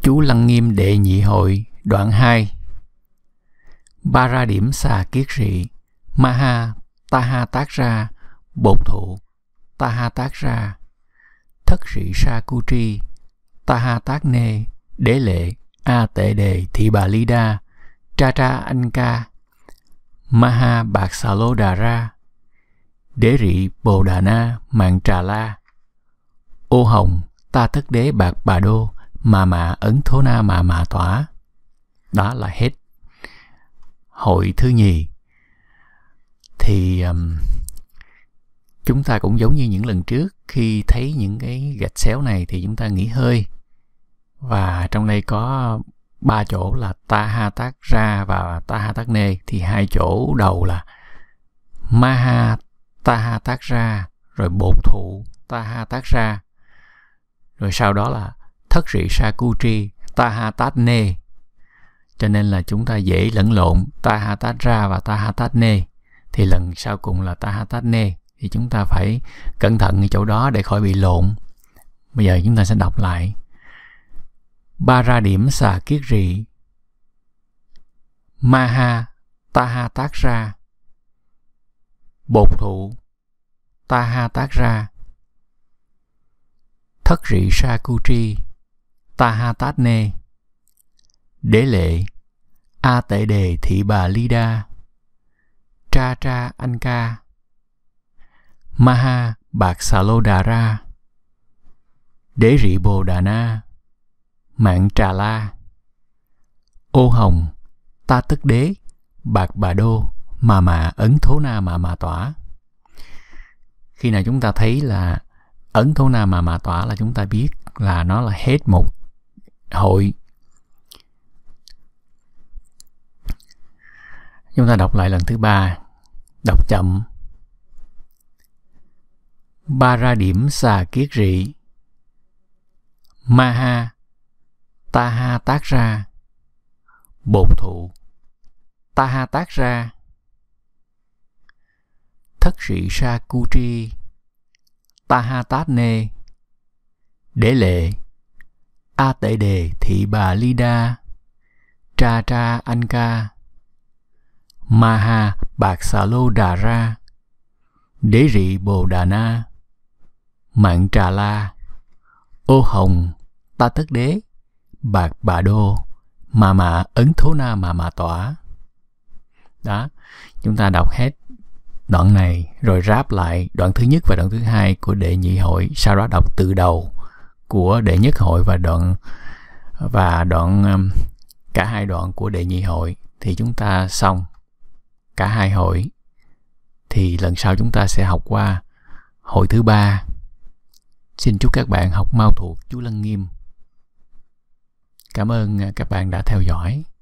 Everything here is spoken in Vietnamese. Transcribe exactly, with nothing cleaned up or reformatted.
Chú Lăng Nghiêm Đệ Nhị Hội đoạn hai. Ba ra điểm xà kiết rị, Maha Taha tác ra, bột thụ Taha tác ra, thất rị sa cu tri, Taha tác nê, đế lệ, A tệ đề, thị bà ly đa, tra tra anh ca, Maha bạc xà lô đà ra, đế rị bồ đà na, mạng trà la, ô hồng ta thất đế bạc bà đô, mà mạ ấn thố na mà mạ tỏa. Đó là hết hội thứ nhì. Thì um, chúng ta cũng giống như những lần trước, khi thấy những cái gạch xéo này thì chúng ta nghỉ hơi. Và trong đây có ba chỗ là Taha tác ra và Taha tác nê. Thì hai chỗ đầu là Maha Taha tác ra, rồi bột thụ Taha tác ra, rồi sau đó là thất rị sa cu tri Taha tát nê. Cho nên là chúng ta dễ lẫn lộn Taha tát ra và Taha tát nê. Thì lần sau cùng là Taha tát nê. Thì chúng ta phải cẩn thận ở chỗ đó để khỏi bị lộn. Bây giờ chúng ta sẽ đọc lại. Ba ra điểm xà kiết rị, Maha Taha tác ra, bột thụ Taha tác ra, thất rị sa cu tri Taha tát nê, đế lệ A tệ đề, thị bà ly đa, tra tra anh ca, Maha bạc xà lô đà ra, đế rị bồ đà na, mạng trà la, ô hồng ta tức đế bạc bà đô, mà mạ ấn thố na mà mạ tỏa. Khi nào chúng ta thấy là ấn thố na mà mạ tỏa là chúng ta biết là nó là hết một hội. Chúng ta đọc lại lần thứ ba, đọc chậm. Ba ra điểm xà kiết rị, Maha Taha tác ra, bột thụ Taha tác ra, thất rị sa cu tri Taha tát nê, đế lệ A tệ đề, thị bà ly đa, tra tra anh ca, Maha bạc xà lô đà ra, đế rị bồ đà na, mạng trà la, ô hồng ta tất đế bạc bà đô, mà mạ ấn thố na mà mạ tỏa. Đó, chúng ta đọc hết đoạn này rồi ráp lại đoạn thứ nhất và đoạn thứ hai của đệ nhị hội, sau đó đọc từ đầu của đệ nhất hội và đoạn và đoạn cả hai đoạn của đệ nhị hội, thì chúng ta xong cả hai hội. Thì lần sau chúng ta sẽ học qua hội thứ ba. Xin chúc các bạn học mau thuộc chú Lăng Nghiêm. Cảm ơn các bạn đã theo dõi.